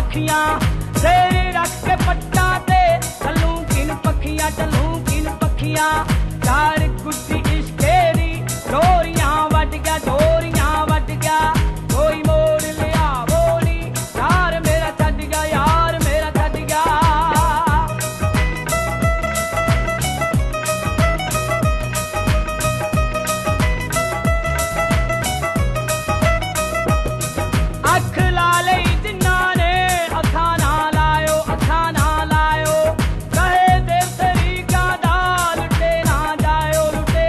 पखियां तेरे रख के पट्टा ते चलूं किन पखियां चार गुड्डी इश्केरी डोरियां वट गया कोई मोड़ लिया बोली यार मेरा छड़ गया अख ला लई जिन्ना ने अखा ना लायो कहे देव तरीका दा लुटे ना जायो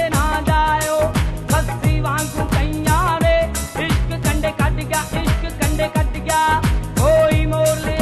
हस्सी वांगू कईयां वे इश्क कंडे कट गया कोई मोड़ ले